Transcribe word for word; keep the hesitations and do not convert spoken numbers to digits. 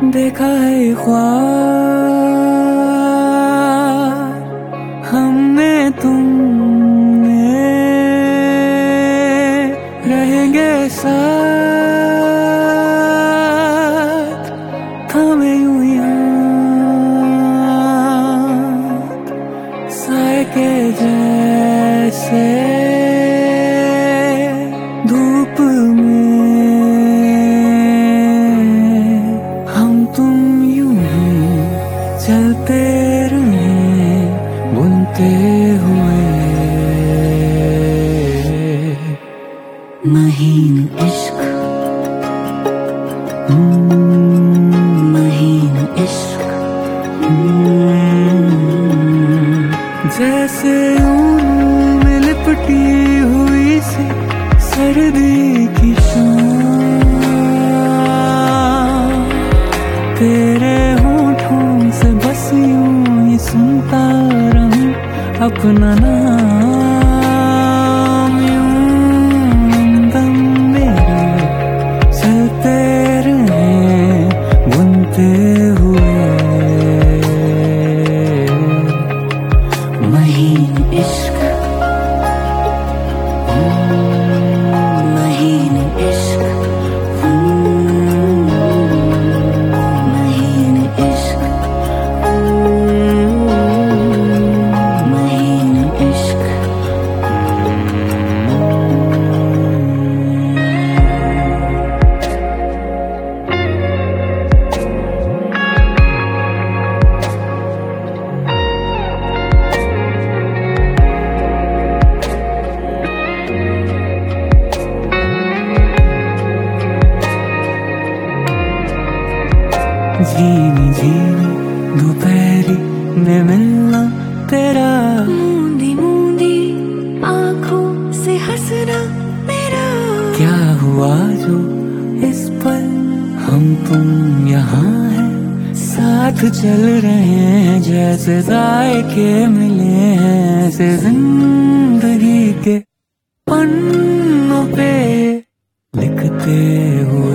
देखा है ख्वाब हमने तुमने, रहेंगे साथ थमे यूं ही हाथ, साए के जैसे धूप में हम तुम यूं ही चलते रहे बुनते हुए। महीन इश्क, महीन इश्क, जैसे ऊन में लिपटी हुई सी सर्दी की शाम, तेरे होठों से बस यूं ही सुनता रहूं अपना नाम, यूं दम मेरे चलते रहे बुनते हुए। महीन इश्क, महीन इश्क, महीन इश्क, महीन इश्क। झीनी झीनी दोपहरी में मिलना तेरा, मूंदी मूंदी आँखों से हंसना मेरा, क्या हुआ जो इस पल हम तुम यहाँ हैं, साथ चल रहे हैं जैसे जायके मिले हैं, ऐसे जिंदगी के पन्नों पे लिखते हुए।